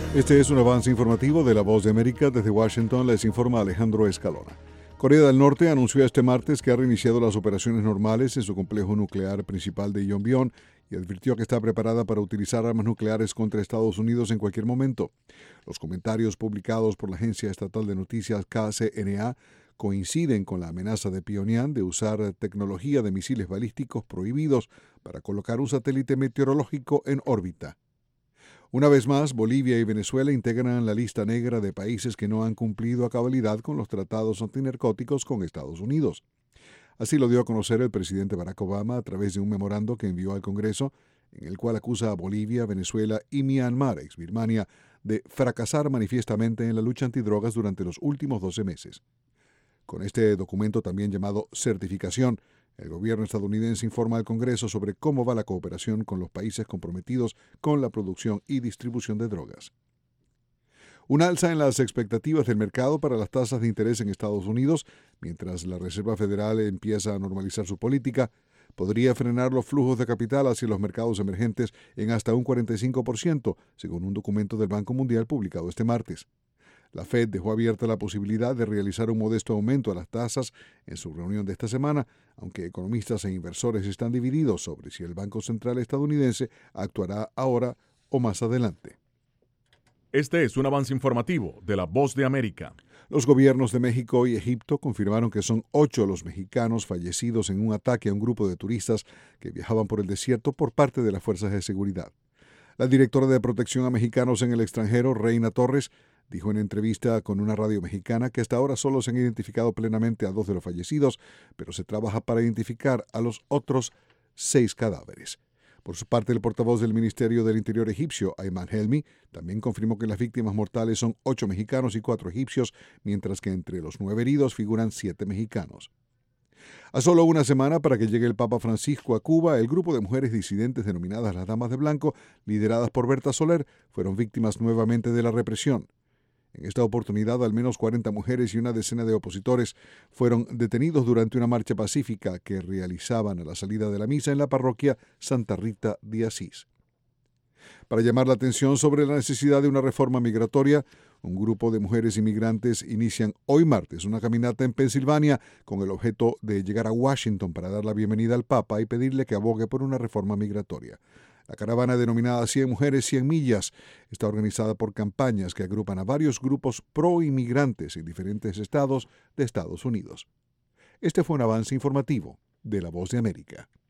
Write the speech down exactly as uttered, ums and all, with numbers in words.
Este es un avance informativo de La Voz de América. Desde Washington les informa Alejandro Escalona. Corea del Norte anunció este martes que ha reiniciado las operaciones normales en su complejo nuclear principal de Yongbyon y advirtió que está preparada para utilizar armas nucleares contra Estados Unidos en cualquier momento. Los comentarios publicados por la agencia estatal de noticias K C N A coinciden con la amenaza de Pyongyang de usar tecnología de misiles balísticos prohibidos para colocar un satélite meteorológico en órbita. Una vez más, Bolivia y Venezuela integran la lista negra de países que no han cumplido a cabalidad con los tratados antinarcóticos con Estados Unidos. Así lo dio a conocer el presidente Barack Obama a través de un memorando que envió al Congreso, en el cual acusa a Bolivia, Venezuela y Myanmar, ex Birmania, de fracasar manifiestamente en la lucha antidrogas durante los últimos doce meses. Con este documento, también llamado certificación, el gobierno estadounidense informa al Congreso sobre cómo va la cooperación con los países comprometidos con la producción y distribución de drogas. Un alza en las expectativas del mercado para las tasas de interés en Estados Unidos, mientras la Reserva Federal empieza a normalizar su política, podría frenar los flujos de capital hacia los mercados emergentes en hasta un cuarenta y cinco por ciento, según un documento del Banco Mundial publicado este martes. La Fed dejó abierta la posibilidad de realizar un modesto aumento a las tasas en su reunión de esta semana, aunque economistas e inversores están divididos sobre si el Banco Central estadounidense actuará ahora o más adelante. Este es un avance informativo de La Voz de América. Los gobiernos de México y Egipto confirmaron que son ocho los mexicanos fallecidos en un ataque a un grupo de turistas que viajaban por el desierto por parte de las fuerzas de seguridad. La directora de Protección a Mexicanos en el Extranjero, Reina Torres, dijo en entrevista con una radio mexicana que hasta ahora solo se han identificado plenamente a dos de los fallecidos, pero se trabaja para identificar a los otros seis cadáveres. Por su parte, el portavoz del Ministerio del Interior egipcio, Ayman Helmi, también confirmó que las víctimas mortales son ocho mexicanos y cuatro egipcios, mientras que entre los nueve heridos figuran siete mexicanos. A solo una semana para que llegue el Papa Francisco a Cuba, el grupo de mujeres disidentes denominadas las Damas de Blanco, lideradas por Berta Soler, fueron víctimas nuevamente de la represión. En esta oportunidad, al menos cuarenta mujeres y una decena de opositores fueron detenidos durante una marcha pacífica que realizaban a la salida de la misa en la parroquia Santa Rita de Asís. Para llamar la atención sobre la necesidad de una reforma migratoria, un grupo de mujeres inmigrantes inician hoy martes una caminata en Pensilvania con el objeto de llegar a Washington para dar la bienvenida al Papa y pedirle que abogue por una reforma migratoria. La caravana, denominada cien Mujeres, cien Millas, está organizada por campañas que agrupan a varios grupos pro-inmigrantes en diferentes estados de Estados Unidos. Este fue un avance informativo de La Voz de América.